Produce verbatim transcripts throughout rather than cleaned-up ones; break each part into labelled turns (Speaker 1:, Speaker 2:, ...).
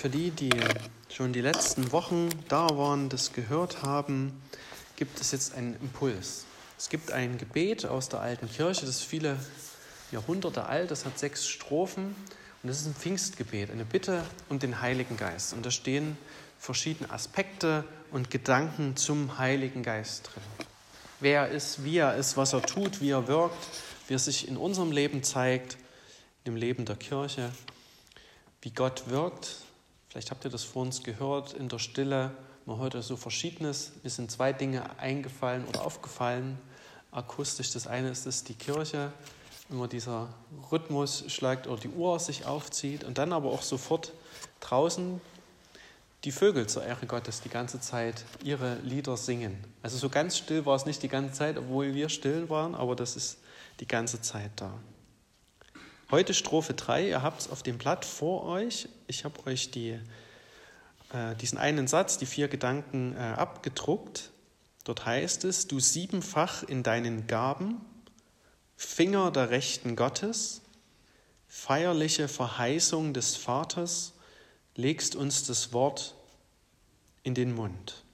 Speaker 1: Für die, die schon die letzten Wochen da waren, das gehört haben, gibt es jetzt einen Impuls. Es gibt ein Gebet aus der alten Kirche, das ist viele Jahrhunderte alt, das hat sechs Strophen und das ist ein Pfingstgebet, eine Bitte um den Heiligen Geist. Und da stehen verschiedene Aspekte und Gedanken zum Heiligen Geist drin. Wer er ist, wie er ist, was er tut, wie er wirkt, wie er sich in unserem Leben zeigt, im Leben der Kirche, wie Gott wirkt. Vielleicht habt ihr das vor uns gehört, in der Stille, man hört ja so Verschiedenes. Mir sind zwei Dinge eingefallen oder aufgefallen, akustisch. Das eine ist, dass die Kirche immer dieser Rhythmus schlägt oder die Uhr sich aufzieht und dann aber auch sofort draußen die Vögel zur Ehre Gottes die ganze Zeit ihre Lieder singen. Also so ganz still war es nicht die ganze Zeit, obwohl wir still waren, aber das ist die ganze Zeit da. Heute Strophe drei, ihr habt es auf dem Blatt vor euch. Ich habe euch die, äh, diesen einen Satz, die vier Gedanken äh, abgedruckt. Dort heißt es, du siebenfach in deinen Gaben, Finger der Rechten Gottes, feierliche Verheißung des Vaters, legst uns das Wort in den Mund.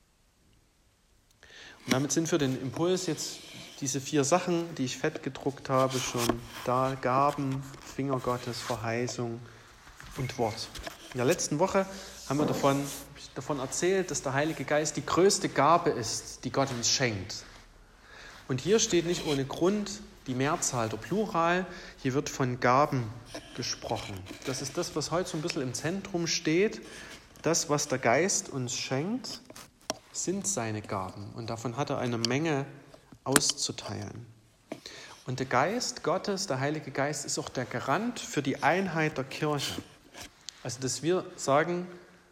Speaker 1: Und damit sind für den Impuls jetzt diese vier Sachen, die ich fett gedruckt habe, schon da: Gaben, Finger Gottes, Verheißung und Wort. In der letzten Woche haben wir davon, davon erzählt, dass der Heilige Geist die größte Gabe ist, die Gott uns schenkt. Und hier steht nicht ohne Grund die Mehrzahl, der Plural. Hier wird von Gaben gesprochen. Das ist das, was heute so ein bisschen im Zentrum steht. Das, was der Geist uns schenkt, sind seine Gaben. Und davon hat er eine Menge auszuteilen. Und der Geist Gottes, der Heilige Geist, ist auch der Garant für die Einheit der Kirche. Also, dass wir sagen,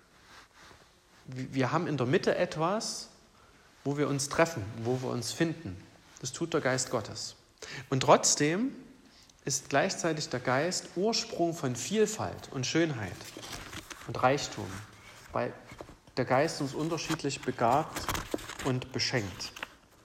Speaker 1: wir haben in der Mitte etwas, wo wir uns treffen, wo wir uns finden. Das tut der Geist Gottes. Und trotzdem ist gleichzeitig der Geist Ursprung von Vielfalt und Schönheit und Reichtum, weil der Geist uns unterschiedlich begabt und beschenkt.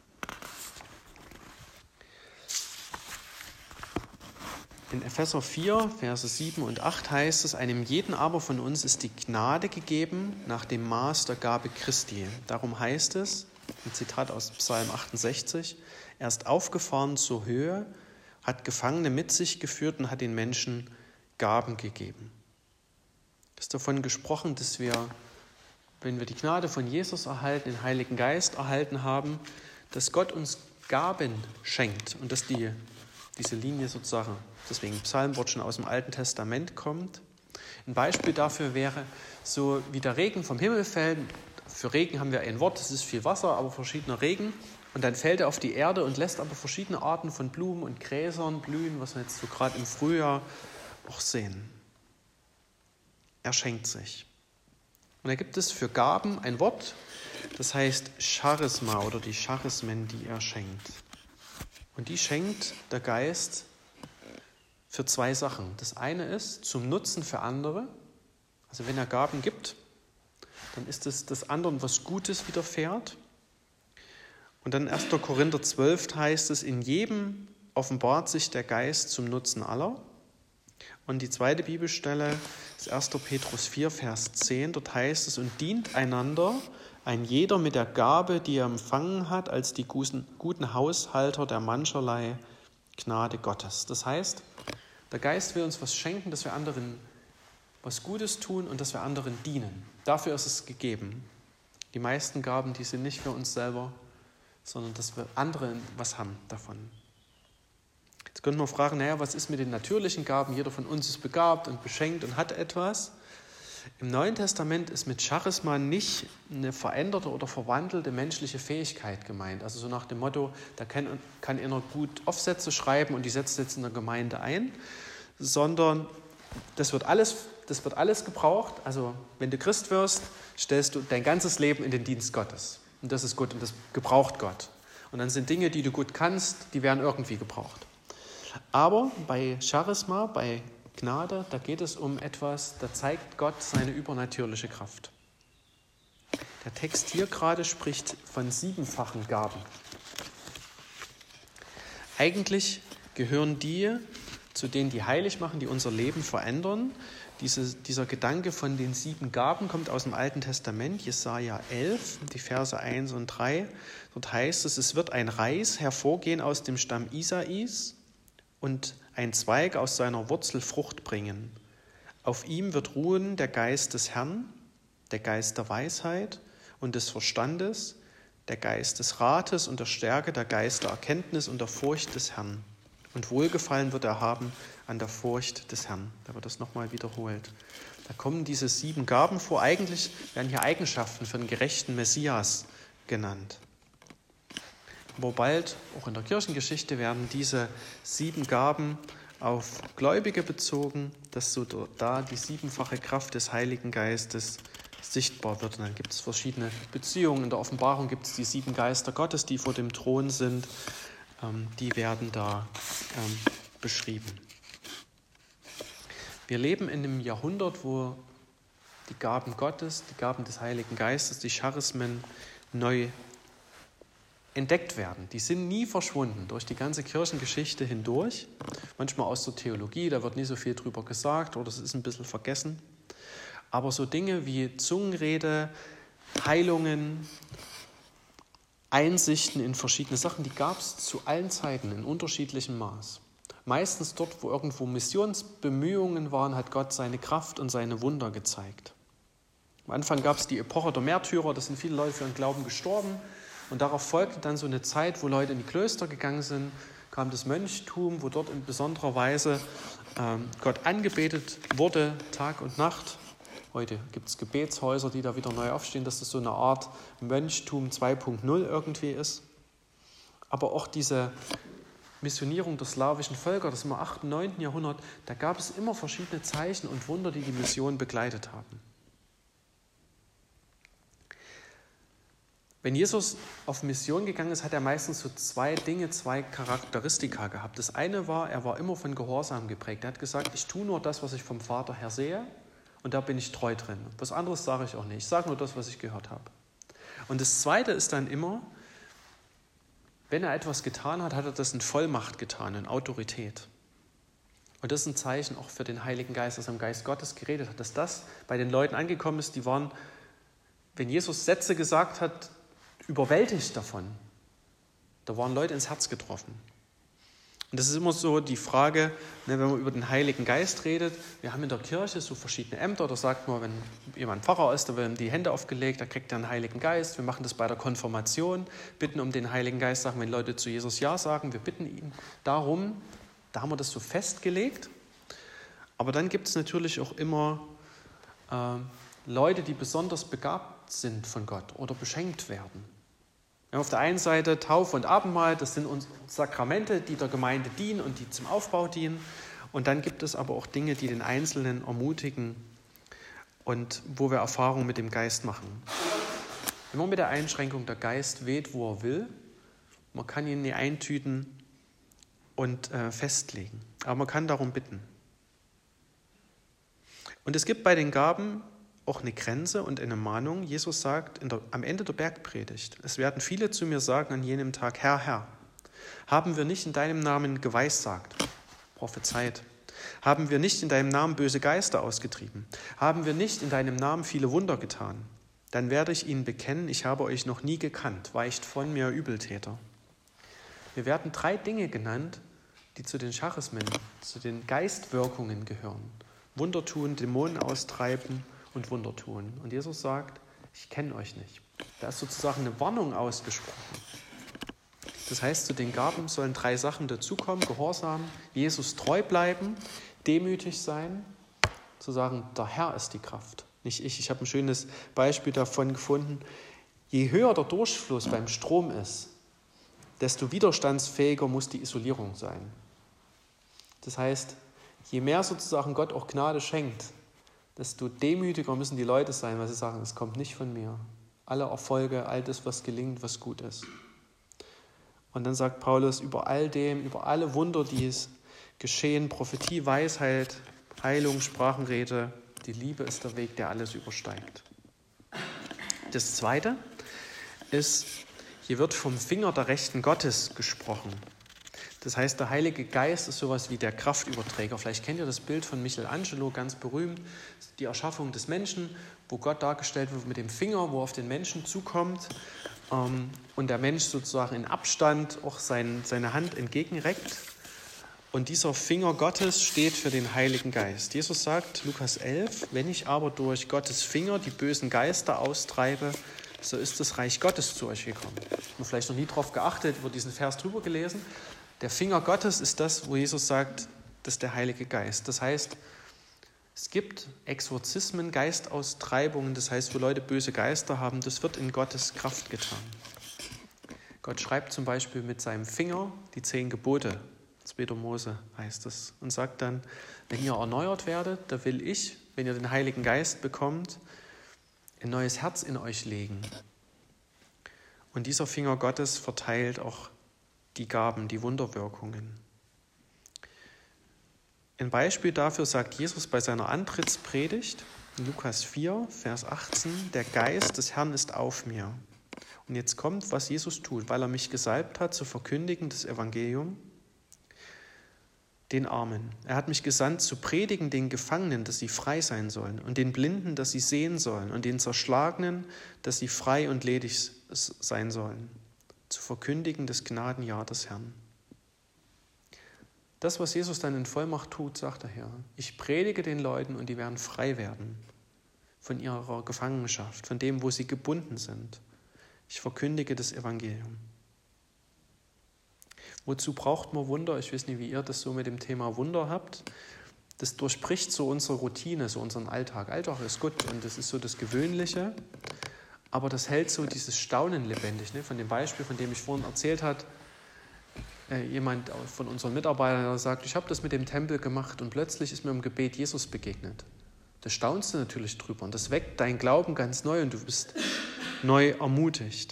Speaker 1: In Epheser vier, Verse sieben und acht heißt es, einem jeden aber von uns ist die Gnade gegeben nach dem Maß der Gabe Christi. Darum heißt es, ein Zitat aus Psalm achtundsechzig, er ist aufgefahren zur Höhe, hat Gefangene mit sich geführt und hat den Menschen Gaben gegeben. Es ist davon gesprochen, dass wir, wenn wir die Gnade von Jesus erhalten, den Heiligen Geist erhalten haben, dass Gott uns Gaben schenkt und dass die, diese Linie sozusagen, deswegen Psalmwort schon aus dem Alten Testament kommt. Ein Beispiel dafür wäre, so wie der Regen vom Himmel fällt. Für Regen haben wir ein Wort, das ist viel Wasser, aber verschiedener Regen. Und dann fällt er auf die Erde und lässt aber verschiedene Arten von Blumen und Gräsern blühen, was wir jetzt so gerade im Frühjahr auch sehen. Er schenkt sich. Und da gibt es für Gaben ein Wort, das heißt Charisma oder die Charismen, die er schenkt. Und die schenkt der Geist für zwei Sachen. Das eine ist zum Nutzen für andere. Also wenn er Gaben gibt, dann ist es das anderen was Gutes widerfährt. Und dann erster Korinther zwölf heißt es, in jedem offenbart sich der Geist zum Nutzen aller. Und die zweite Bibelstelle ist erster Petrus vier, Vers zehn. Dort heißt es, und dient einander, ein jeder mit der Gabe, die er empfangen hat, als die guten Haushalter der mancherlei Gnade Gottes. Das heißt, der Geist will uns was schenken, dass wir anderen was Gutes tun und dass wir anderen dienen. Dafür ist es gegeben. Die meisten Gaben, die sind nicht für uns selber, sondern dass wir andere was haben davon. Jetzt könnte man fragen, naja, was ist mit den natürlichen Gaben? Jeder von uns ist begabt und beschenkt und hat etwas. Im Neuen Testament ist mit Charisma nicht eine veränderte oder verwandelte menschliche Fähigkeit gemeint. Also so nach dem Motto, da kann, kann einer gut Aufsätze schreiben und die setzt jetzt in der Gemeinde ein, sondern das wird alles, das wird alles gebraucht. Also wenn du Christ wirst, stellst du dein ganzes Leben in den Dienst Gottes. Und das ist gut und das gebraucht Gott. Und dann sind Dinge, die du gut kannst, die werden irgendwie gebraucht. Aber bei Charisma, bei Gnade, da geht es um etwas, da zeigt Gott seine übernatürliche Kraft. Der Text hier gerade spricht von siebenfachen Gaben. Eigentlich gehören die zu denen, die heilig machen, die unser Leben verändern. Diese, dieser Gedanke von den sieben Gaben kommt aus dem Alten Testament, Jesaja elf, die Verse eins und drei. Dort heißt es, es wird ein Reis hervorgehen aus dem Stamm Isais und ein Zweig aus seiner Wurzel Frucht bringen. Auf ihm wird ruhen der Geist des Herrn, der Geist der Weisheit und des Verstandes, der Geist des Rates und der Stärke, der Geist der Erkenntnis und der Furcht des Herrn. Und Wohlgefallen wird er haben an der Furcht des Herrn. Da wird das nochmal wiederholt. Da kommen diese sieben Gaben vor. Eigentlich werden hier Eigenschaften für einen gerechten Messias genannt. Aber bald, auch in der Kirchengeschichte, werden diese sieben Gaben auf Gläubige bezogen, dass so da die siebenfache Kraft des Heiligen Geistes sichtbar wird. Und dann gibt es verschiedene Beziehungen. In der Offenbarung gibt es die sieben Geister Gottes, die vor dem Thron sind. Ähm, die werden da ähm, beschrieben. Wir leben in einem Jahrhundert, wo die Gaben Gottes, die Gaben des Heiligen Geistes, die Charismen neu entdeckt werden. Die sind nie verschwunden durch die ganze Kirchengeschichte hindurch. Manchmal aus der Theologie, da wird nie so viel drüber gesagt oder es ist ein bisschen vergessen. Aber so Dinge wie Zungenrede, Heilungen, Einsichten in verschiedene Sachen, die gab es zu allen Zeiten in unterschiedlichem Maß. Meistens dort, wo irgendwo Missionsbemühungen waren, hat Gott seine Kraft und seine Wunder gezeigt. Am Anfang gab es die Epoche der Märtyrer, da sind viele Leute für ihren Glauben gestorben. Und darauf folgte dann so eine Zeit, wo Leute in die Klöster gegangen sind, kam das Mönchtum, wo dort in besonderer Weise ähm, Gott angebetet wurde, Tag und Nacht. Heute gibt es Gebetshäuser, die da wieder neu aufstehen, dass das so eine Art Mönchtum zwei Punkt null irgendwie ist. Aber auch diese Missionierung der slawischen Völker, das ist im achten und neunten Jahrhundert, da gab es immer verschiedene Zeichen und Wunder, die die Mission begleitet haben. Wenn Jesus auf Mission gegangen ist, hat er meistens so zwei Dinge, zwei Charakteristika gehabt. Das eine war, er war immer von Gehorsam geprägt. Er hat gesagt, ich tue nur das, was ich vom Vater her sehe und da bin ich treu drin. Was anderes sage ich auch nicht. Ich sage nur das, was ich gehört habe. Und das zweite ist dann immer, wenn er etwas getan hat, hat er das in Vollmacht getan, in Autorität. Und das ist ein Zeichen auch für den Heiligen Geist, dass er im Geist Gottes geredet hat, dass das bei den Leuten angekommen ist, die waren, wenn Jesus Sätze gesagt hat, überwältigt davon. Da waren Leute ins Herz getroffen. Und das ist immer so die Frage, ne, wenn man über den Heiligen Geist redet, wir haben in der Kirche so verschiedene Ämter, da sagt man, wenn jemand Pfarrer ist, da werden die Hände aufgelegt, da kriegt er einen Heiligen Geist. Wir machen das bei der Konfirmation, bitten um den Heiligen Geist, sagen, wenn Leute zu Jesus Ja sagen, wir bitten ihn darum, da haben wir das so festgelegt. Aber dann gibt es natürlich auch immer äh, Leute, die besonders begabt sind von Gott oder beschenkt werden. Wir haben auf der einen Seite Taufe und Abendmahl, das sind uns Sakramente, die der Gemeinde dienen und die zum Aufbau dienen. Und dann gibt es aber auch Dinge, die den Einzelnen ermutigen und wo wir Erfahrungen mit dem Geist machen. Immer mit der Einschränkung, der Geist weht, wo er will. Man kann ihn nie eintüten und äh, festlegen, aber man kann darum bitten. Und es gibt bei den Gaben auch eine Grenze und eine Mahnung. Jesus sagt in der, am Ende der Bergpredigt, es werden viele zu mir sagen an jenem Tag, Herr, Herr, haben wir nicht in deinem Namen geweissagt, prophezeit? Haben wir nicht in deinem Namen böse Geister ausgetrieben? Haben wir nicht in deinem Namen viele Wunder getan? Dann werde ich ihnen bekennen, ich habe euch noch nie gekannt, weicht von mir, Übeltäter. Wir werden drei Dinge genannt, die zu den Charismen, zu den Geistwirkungen gehören. Wunder tun, Dämonen austreiben und Wunder tun. Und Jesus sagt, ich kenne euch nicht. Da ist sozusagen eine Warnung ausgesprochen. Das heißt, zu den Gaben sollen drei Sachen dazukommen. Gehorsam, Jesus treu bleiben, demütig sein, zu sagen, der Herr ist die Kraft, nicht ich. Ich habe ein schönes Beispiel davon gefunden. Je höher der Durchfluss beim Strom ist, desto widerstandsfähiger muss die Isolierung sein. Das heißt, je mehr sozusagen Gott auch Gnade schenkt, desto demütiger müssen die Leute sein, weil sie sagen, es kommt nicht von mir. Alle Erfolge, all das, was gelingt, was gut ist. Und dann sagt Paulus, über all dem, über alle Wunder, die es geschehen, Prophetie, Weisheit, Heilung, Sprachenrede, die Liebe ist der Weg, der alles übersteigt. Das Zweite ist, hier wird vom Finger der Rechten Gottes gesprochen. Das heißt, der Heilige Geist ist sowas wie der Kraftüberträger. Vielleicht kennt ihr das Bild von Michelangelo, ganz berühmt, die Erschaffung des Menschen, wo Gott dargestellt wird mit dem Finger, wo er auf den Menschen zukommt ähm, und der Mensch sozusagen in Abstand auch sein, seine Hand entgegenreckt. Und dieser Finger Gottes steht für den Heiligen Geist. Jesus sagt, Lukas elf, wenn ich aber durch Gottes Finger die bösen Geister austreibe, so ist das Reich Gottes zu euch gekommen. Ich habe vielleicht noch nie darauf geachtet, über diesen Vers drüber gelesen. Der Finger Gottes ist das, wo Jesus sagt, das ist der Heilige Geist. Das heißt, es gibt Exorzismen, Geistaustreibungen, das heißt, wo Leute böse Geister haben, das wird in Gottes Kraft getan. Gott schreibt zum Beispiel mit seinem Finger die zehn Gebote, zweiter Mose heißt es, und sagt dann, wenn ihr erneuert werdet, da will ich, wenn ihr den Heiligen Geist bekommt, ein neues Herz in euch legen. Und dieser Finger Gottes verteilt auch die Gaben, die Wunderwirkungen. Ein Beispiel dafür sagt Jesus bei seiner Antrittspredigt, in Lukas vier, Vers achtzehn, der Geist des Herrn ist auf mir. Und jetzt kommt, was Jesus tut, weil er mich gesalbt hat, zu verkündigen das Evangelium den Armen. Er hat mich gesandt, zu predigen den Gefangenen, dass sie frei sein sollen, und den Blinden, dass sie sehen sollen, und den Zerschlagenen, dass sie frei und ledig sein sollen, zu verkündigen das Gnadenjahr des Herrn. Das, was Jesus dann in Vollmacht tut, sagt er hier, ich predige den Leuten und die werden frei werden von ihrer Gefangenschaft, von dem, wo sie gebunden sind. Ich verkündige das Evangelium. Wozu braucht man Wunder? Ich weiß nicht, wie ihr das so mit dem Thema Wunder habt. Das durchbricht so unsere Routine, so unseren Alltag. Alltag ist gut und das ist so das Gewöhnliche, aber das hält so dieses Staunen lebendig. Ne? Von dem Beispiel, von dem ich vorhin erzählt habe, äh, jemand von unseren Mitarbeitern, der sagt, ich habe das mit dem Tempel gemacht und plötzlich ist mir im Gebet Jesus begegnet. Da staunst du natürlich drüber und das weckt deinen Glauben ganz neu und du bist neu ermutigt.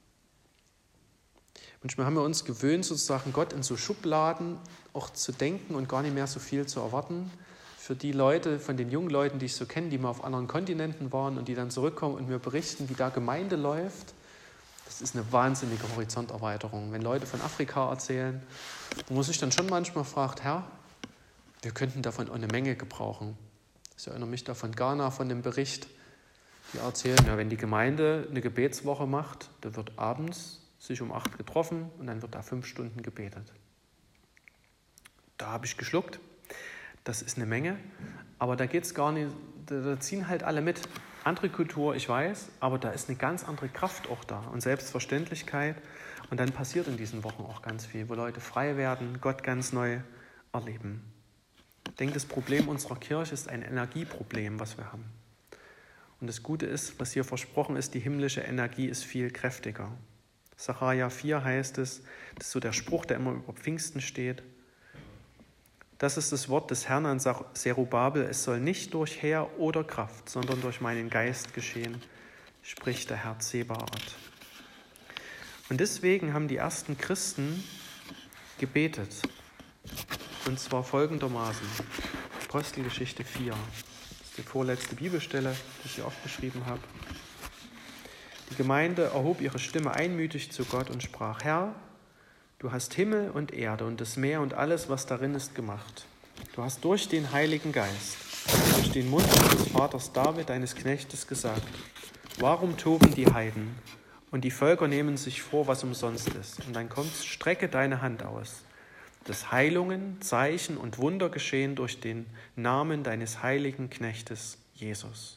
Speaker 1: Manchmal haben wir uns gewöhnt, sozusagen Gott in so Schubladen auch zu denken und gar nicht mehr so viel zu erwarten. Für die Leute, von den jungen Leuten, die ich so kenne, die mal auf anderen Kontinenten waren und die dann zurückkommen und mir berichten, wie da Gemeinde läuft, das ist eine wahnsinnige Horizonterweiterung. Wenn Leute von Afrika erzählen, wo man sich dann schon manchmal fragt, Herr, wir könnten davon auch eine Menge gebrauchen. Ich erinnere mich da von Ghana, von dem Bericht, die erzählen, ja, wenn die Gemeinde eine Gebetswoche macht, da wird abends sich um acht getroffen und dann wird da fünf Stunden gebetet. Da habe ich geschluckt. Das ist eine Menge, aber da geht es gar nicht, da, da ziehen halt alle mit. Andere Kultur, ich weiß, aber da ist eine ganz andere Kraft auch da und Selbstverständlichkeit. Und dann passiert in diesen Wochen auch ganz viel, wo Leute frei werden, Gott ganz neu erleben. Ich denke, das Problem unserer Kirche ist ein Energieproblem, was wir haben. Und das Gute ist, was hier versprochen ist, die himmlische Energie ist viel kräftiger. Sacharja vier heißt es, das ist so der Spruch, der immer über Pfingsten steht. Das ist das Wort des Herrn an Zerubabel, es soll nicht durch Heer oder Kraft, sondern durch meinen Geist geschehen, spricht der Herr Zebaoth. Und deswegen haben die ersten Christen gebetet. Und zwar folgendermaßen, Apostelgeschichte vier, das ist die vorletzte Bibelstelle, die ich hier aufgeschrieben habe. Die Gemeinde erhob ihre Stimme einmütig zu Gott und sprach, Herr, du hast Himmel und Erde und das Meer und alles, was darin ist, gemacht. Du hast durch den Heiligen Geist, durch den Mund des Vaters David, deines Knechtes, gesagt, warum toben die Heiden und die Völker nehmen sich vor, was umsonst ist? Und dann kommt, strecke deine Hand aus, dass Heilungen, Zeichen und Wunder geschehen durch den Namen deines heiligen Knechtes Jesus.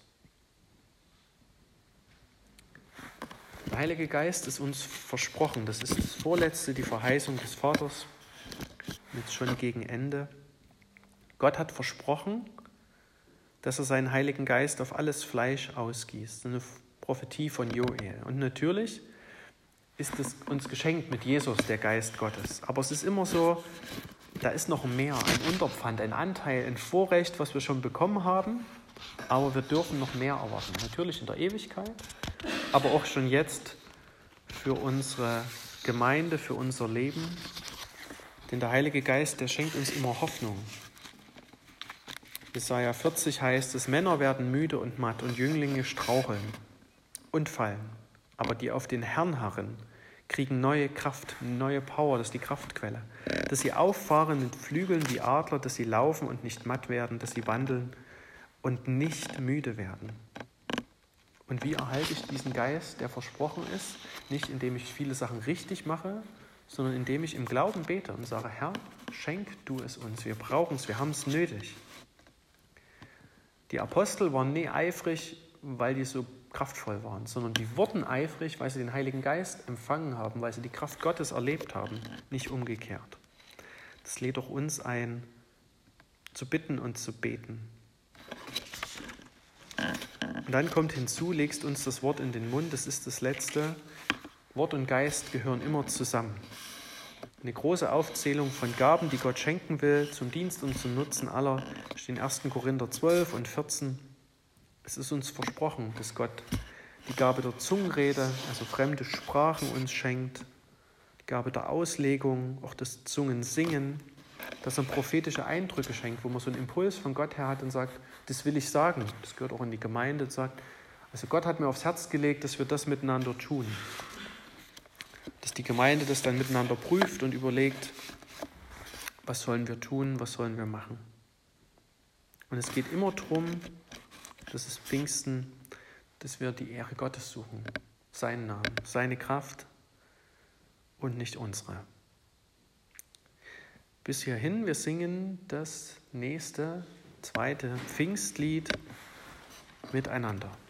Speaker 1: Der Heilige Geist ist uns versprochen. Das ist das Vorletzte, die Verheißung des Vaters, jetzt schon gegen Ende. Gott hat versprochen, dass er seinen Heiligen Geist auf alles Fleisch ausgießt. Eine Prophetie von Joel. Und natürlich ist es uns geschenkt mit Jesus, der Geist Gottes. Aber es ist immer so, da ist noch mehr, ein Unterpfand, ein Anteil, ein Vorrecht, was wir schon bekommen haben. Aber wir dürfen noch mehr erwarten. Natürlich in der Ewigkeit, aber auch schon jetzt für unsere Gemeinde, für unser Leben. Denn der Heilige Geist, der schenkt uns immer Hoffnung. Jesaja vierzig heißt es, Männer werden müde und matt und Jünglinge straucheln und fallen. Aber die auf den Herrn harren, kriegen neue Kraft, neue Power, das ist die Kraftquelle. Dass sie auffahren mit Flügeln wie Adler, dass sie laufen und nicht matt werden, dass sie wandeln und nicht müde werden. Und wie erhalte ich diesen Geist, der versprochen ist? Nicht indem ich viele Sachen richtig mache, sondern indem ich im Glauben bete und sage, Herr, schenk du es uns, wir brauchen es, wir haben es nötig. Die Apostel waren nie eifrig, weil die so kraftvoll waren, sondern die wurden eifrig, weil sie den Heiligen Geist empfangen haben, weil sie die Kraft Gottes erlebt haben, nicht umgekehrt. Das lädt auch uns ein, zu bitten und zu beten. Und dann kommt hinzu, legst uns das Wort in den Mund, das ist das Letzte. Wort und Geist gehören immer zusammen. Eine große Aufzählung von Gaben, die Gott schenken will, zum Dienst und zum Nutzen aller, stehen ersten Korinther zwölf und vierzehn. Es ist uns versprochen, dass Gott die Gabe der Zungenrede, also fremde Sprachen uns schenkt, die Gabe der Auslegung, auch das Zungensingen, dass er prophetische Eindrücke schenkt, wo man so einen Impuls von Gott her hat und sagt, das will ich sagen. Das gehört auch in die Gemeinde, sagt, also Gott hat mir aufs Herz gelegt, dass wir das miteinander tun. Dass die Gemeinde das dann miteinander prüft und überlegt, was sollen wir tun, was sollen wir machen. Und es geht immer darum, das ist Pfingsten, dass wir die Ehre Gottes suchen, seinen Namen, seine Kraft und nicht unsere. Bis hierhin, wir singen das nächste, zweite Pfingstlied miteinander.